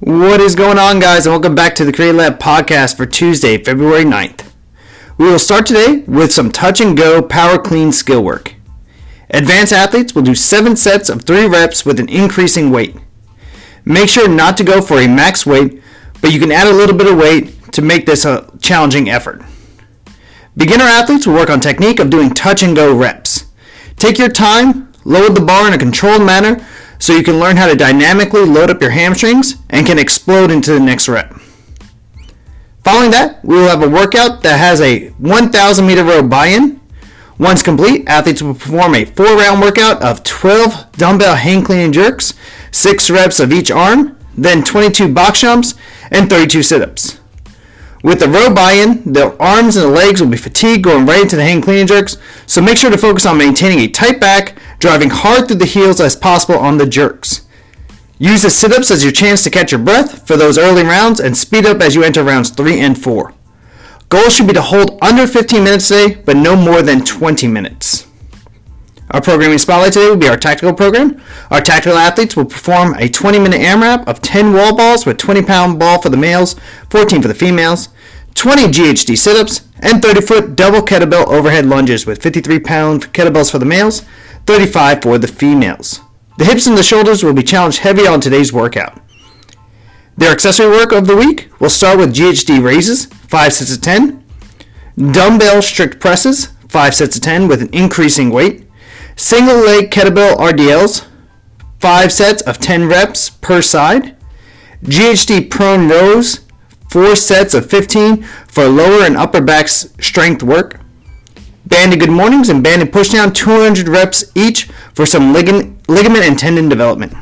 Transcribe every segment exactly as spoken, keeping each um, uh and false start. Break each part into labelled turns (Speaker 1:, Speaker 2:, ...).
Speaker 1: What is going on, guys, and welcome back to the Create Lab podcast for Tuesday, February ninth. We will start today with some touch and go power clean skill work. Advanced athletes will do seven sets of three reps with an increasing weight. Make sure not to go for a max weight, but you can add a little bit of weight to make this a challenging effort. Beginner athletes will work on technique of doing touch and go reps. Take your time, lower the bar in a controlled manner so you can learn how to dynamically load up your hamstrings and can explode into the next rep. Following that, we will have a workout that has a one thousand meter row buy-in. Once complete, athletes will perform a four round workout of twelve dumbbell hang clean and jerks, six reps of each arm, then twenty-two box jumps, and thirty-two sit-ups. With the row buy-in, the arms and the legs will be fatigued going right into the hang clean and jerks, so make sure to focus on maintaining a tight back, driving hard through the heels as possible on the jerks. Use the sit-ups as your chance to catch your breath for those early rounds and speed up as you enter rounds three and four. Goal should be to hold under fifteen minutes today, but no more than twenty minutes. Our programming spotlight today will be our tactical program. Our tactical athletes will perform a twenty minute AMRAP of ten wall balls with twenty pound ball for the males, fourteen for the females, twenty G H D sit-ups, and thirty foot double kettlebell overhead lunges with fifty-three pound kettlebells for the males, thirty-five for the females. The hips and the shoulders will be challenged heavy on today's workout. Their accessory work of the week will start with G H D raises, five sets of ten, dumbbell strict presses, five sets of ten with an increasing weight, single leg kettlebell R D Ls, five sets of ten reps per side, G H D prone rows, four sets of fifteen for lower and upper back strength work, banded good mornings and banded pushdown, two hundred reps each for some ligament, ligament and tendon development.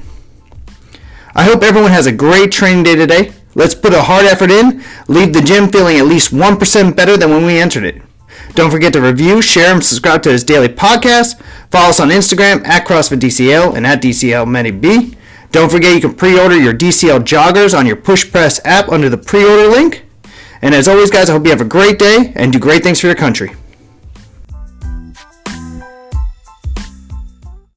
Speaker 1: I hope everyone has a great training day today. Let's put a hard effort in, leave the gym feeling at least one percent better than when we entered it. Don't forget to review, share, and subscribe to this daily podcast. Follow us on Instagram at CrossFit D C L and at D C L MediB. Don't forget you can pre-order your D C L joggers on your Push Press app under the pre-order link. And as always, guys, I hope you have a great day and do great things for your country.